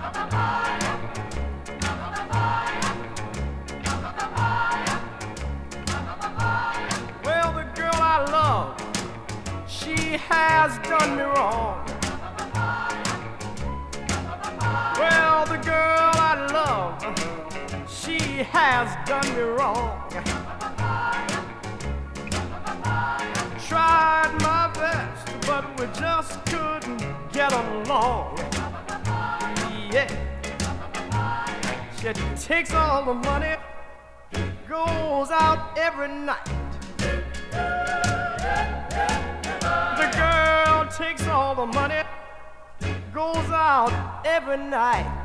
Well, the girl I love, she has done me wrong. Well, the girl I love, she has done me wrong. Tried my best, but we just couldn't get along. Yeah, she takes all the money, goes out every night. The girl takes all the money, goes out every night.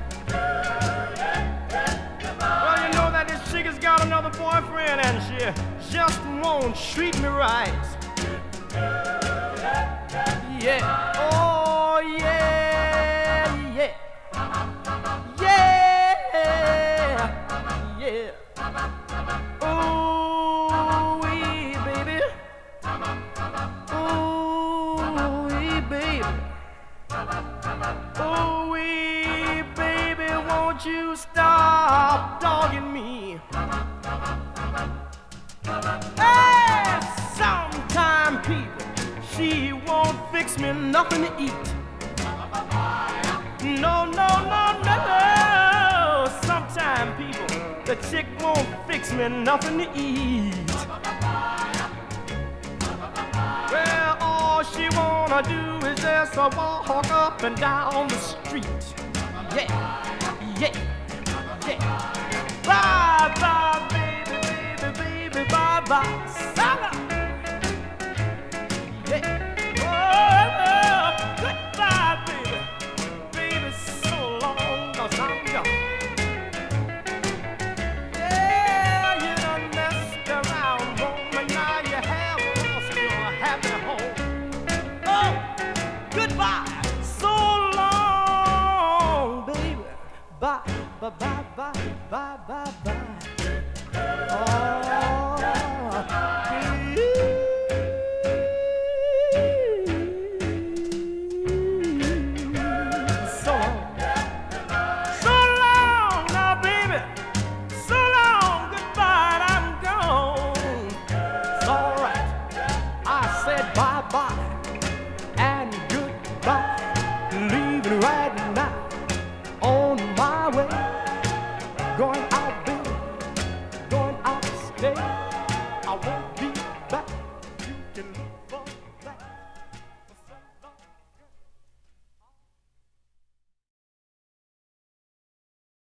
Well, you know that this chick has got another boyfriend and she just won't treat me right. Yeah, oh yeah, yeah, yeah, yeah. Ooh, wee, baby. Ooh, wee, baby. Ooh, wee, baby, won't you stop dogging me? Hey, sometime people, she won't fix me nothing to eat. No, no, no, no, no. Sometime people, the chick won't fix me nothing to eat. Well, all she wanna do is just walk up and down the street. Yeah, yeah, yeah. Bye, bye, baby, baby, baby, bye, bye. Saga. Yeah. Oh, goodbye, baby. Baby, so long, 'cause I'm gone. Yeah, you done messed around, woman. Now you have lost your happy home. Oh, goodbye, so long, baby. Bye, bye, bye, bye, bye, bye, bye. Oh.